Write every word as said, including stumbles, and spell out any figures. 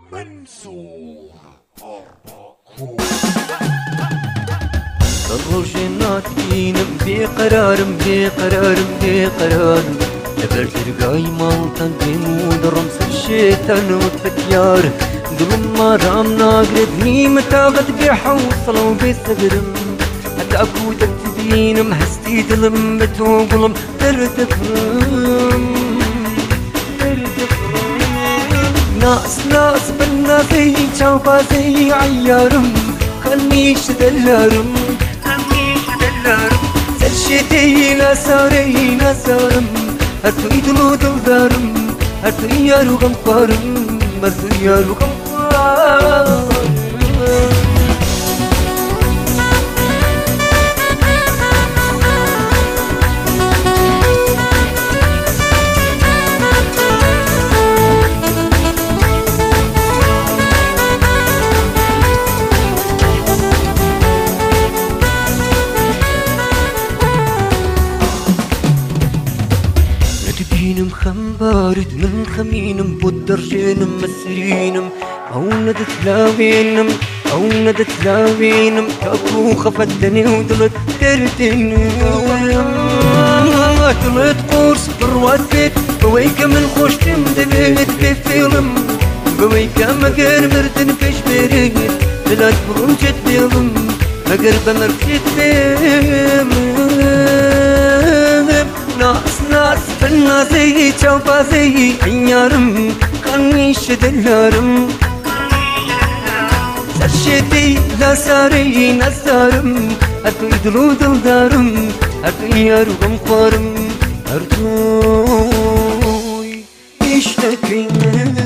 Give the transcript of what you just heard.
منصور أربعة الروشناتين بقرار بقرار بقرار لبرت رقاي مالتان بمود رمس الشيطان والتكيار ظلم ما رام ناقربني متاغد بحوصل وبصبرم حتى أكودك تبين محستي ظلم بتوقلم ترتفرم ناس ناس بالناسي شوفا زي عيارم خلنيش دلارم خلنيش دلارم سرشتي نساري نسارم هرتو يدلو دلدارم هرتو يارو غمقارم هرتو يارو غمقارم تبينم خمبارد من خمينم بودرجينم مسرينم أو ندت لاوينم أو ندت لاوينم كابو خفتني ودلت ترتينم دلت قرص بروات بيت بويكا من خوش تمدبيت بفيلم بويكا مقر مردن فيش بريد دلت بروجت بيلم مقر بمركت بيم ناس ناس بالنازي شوفا زي عيارم خلنيش دلارم سرشتي لا ساري نسارم هرتو يدلو دلدارم هرتو يارو غمقارم هرتو يشتكي